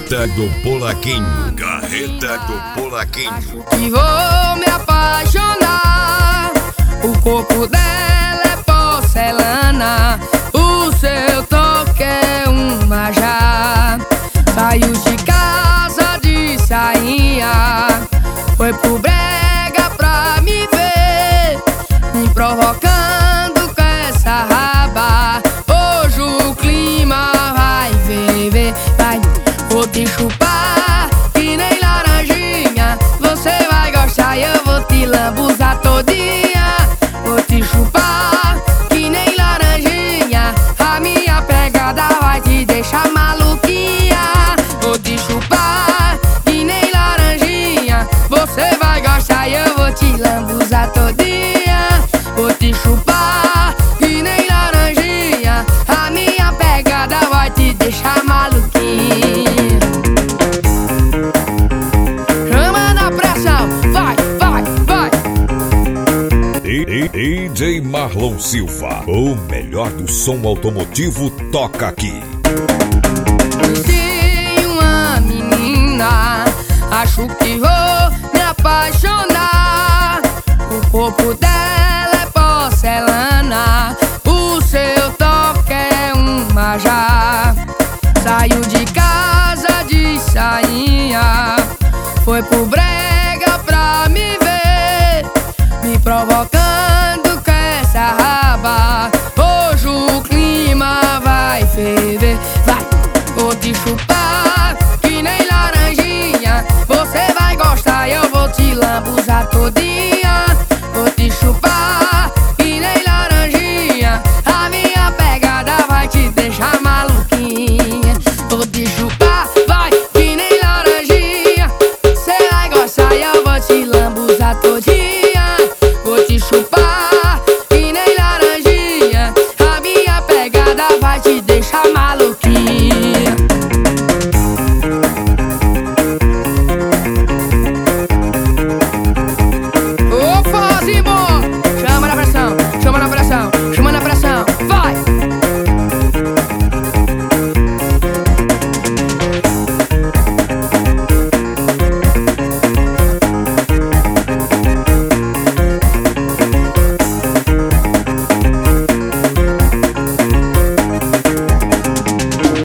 Carreta do Polaquinho. Carreta do Polaquinho. Acho que vou me apaixonar. O corpo dela é porcelana, o seu toque é um majá. Saiu de casa de sainha, foi pro brega pra me ver, me provocando com essa raba. Hoje o clima vai ferver, vai. Vou te chupar que nem laranjinha, você vai gostar e eu vou te lambuzar todinha. Vou te chupar que nem laranjinha, a minha pegada vai te deixar maluquinha. Vou te chupar que nem laranjinha, você vai gostar e eu vou te lambuzar todinha. Vou te chupar que nem laranjinha, a minha pegada vai te deixar maluquinha. Chama na pressão, vai, vai, vai. DJ Marlon Silva, o melhor do som automotivo, toca aqui. Conheci uma menina, acho que vou me apaixonar. O corpo dela é porcelana, o seu toque é um majá. Saiu de casa de sainha, foi pro brega